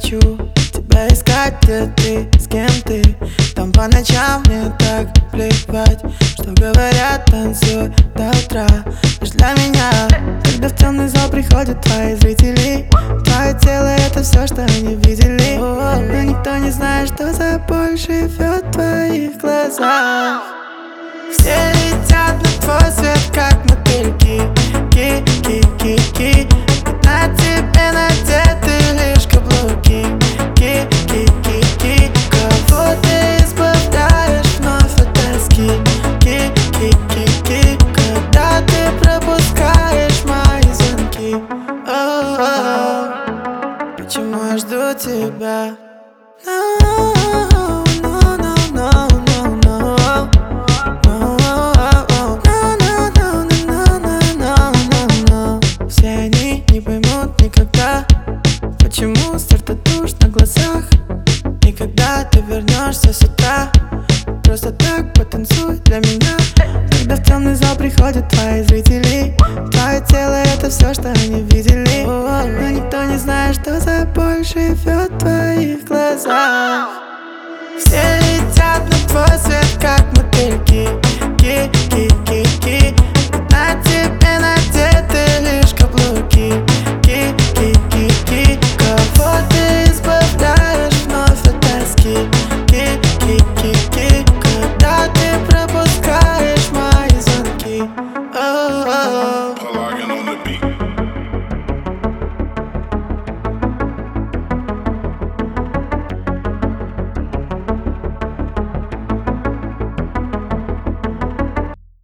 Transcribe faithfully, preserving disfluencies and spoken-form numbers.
хочу тебя искать, где ты, с кем ты. Там по ночам мне так плевать, что говорят, танцуй до утра. Лишь для меня, когда в темный зал приходят твои зрители, твое тело — это все, что они видели. Но никто не знает, что за боль живет в твоих глазах. Все летят на твой свет, как мотыльки. Ки-ки-ки-ки. На тебе надеты лишь каблуки. Ки-ки-ки-ки. Кого ты избавляешь вновь от тоски? Ки-ки-ки-ки. Когда ты пропускаешь мои звонки. О-о-о. Почему я жду тебя? Почему сердце тушь на глазах? И когда ты вернешься с утра, просто так потанцуй для меня. Когда в темный зал приходят твои